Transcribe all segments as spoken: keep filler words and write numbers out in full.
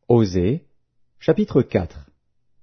Osée, chapitre quatre.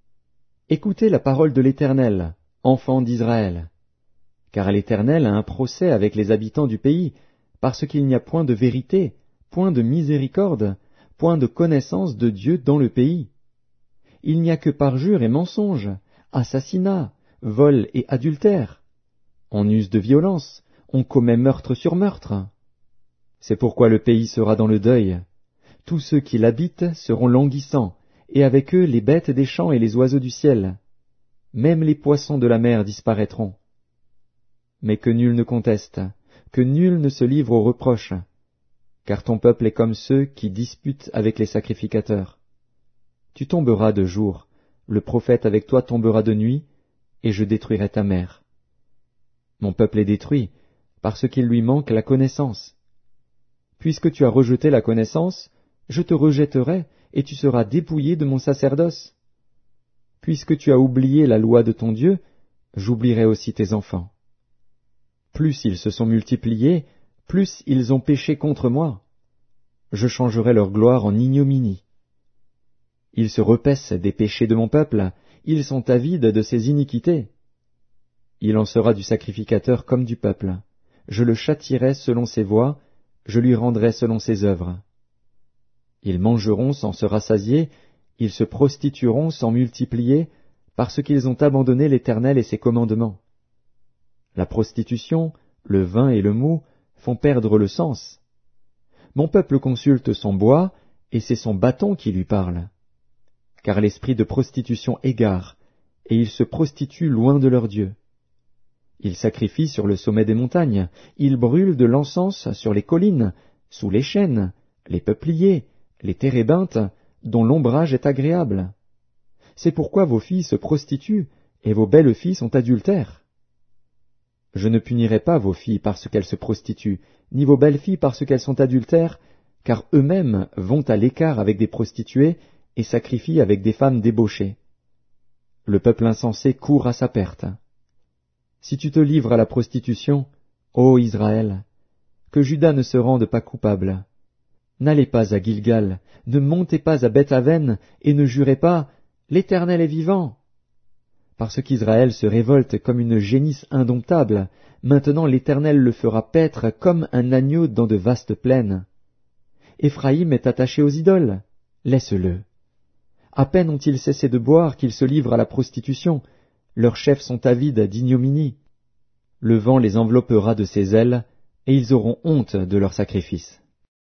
Écoutez la parole de l'Éternel, enfants d'Israël. Car l'Éternel a un procès avec les habitants du pays, parce qu'il n'y a point de vérité, point de miséricorde, point de connaissance de Dieu dans le pays. Il n'y a que parjure et mensonge, assassinat, vol et adultère. On use de violence, on commet meurtre sur meurtre. C'est pourquoi le pays sera dans le deuil. Tous ceux qui l'habitent seront languissants, et avec eux les bêtes des champs et les oiseaux du ciel. Même les poissons de la mer disparaîtront. Mais que nul ne conteste, que nul ne se livre aux reproches, car ton peuple est comme ceux qui disputent avec les sacrificateurs. Tu tomberas de jour, le prophète avec toi tombera de nuit, et je détruirai ta mère. Mon peuple est détruit, parce qu'il lui manque la connaissance. Puisque tu as rejeté la connaissance, je te rejetterai, et tu seras dépouillé de mon sacerdoce. Puisque tu as oublié la loi de ton Dieu, j'oublierai aussi tes enfants. Plus ils se sont multipliés, plus ils ont péché contre moi. Je changerai leur gloire en ignominie. Ils se repaissent des péchés de mon peuple, ils sont avides de ses iniquités. Il en sera du sacrificateur comme du peuple. Je le châtierai selon ses voies, je lui rendrai selon ses œuvres. Ils mangeront sans se rassasier, ils se prostitueront sans multiplier, parce qu'ils ont abandonné l'Éternel et ses commandements. La prostitution, le vin et le mou font perdre le sens. Mon peuple consulte son bois, et c'est son bâton qui lui parle. Car l'esprit de prostitution égare, et ils se prostituent loin de leur Dieu. Ils sacrifient sur le sommet des montagnes, ils brûlent de l'encens sur les collines, sous les chênes, les peupliers, les térébinthes, dont l'ombrage est agréable. C'est pourquoi vos filles se prostituent, et vos belles filles sont adultères. Je ne punirai pas vos filles parce qu'elles se prostituent, ni vos belles filles parce qu'elles sont adultères, car eux-mêmes vont à l'écart avec des prostituées, et sacrifient avec des femmes débauchées. Le peuple insensé court à sa perte. Si tu te livres à la prostitution, ô Israël, que Juda ne se rende pas coupable. N'allez pas à Gilgal, ne montez pas à Beth-Aven, et ne jurez pas, l'Éternel est vivant. Parce qu'Israël se révolte comme une génisse indomptable, maintenant l'Éternel le fera paître comme un agneau dans de vastes plaines. Éphraïm est attaché aux idoles, laisse-le. À peine ont-ils cessé de boire qu'ils se livrent à la prostitution, leurs chefs sont avides d'ignominie. Le vent les enveloppera de ses ailes, et ils auront honte de leurs sacrifices.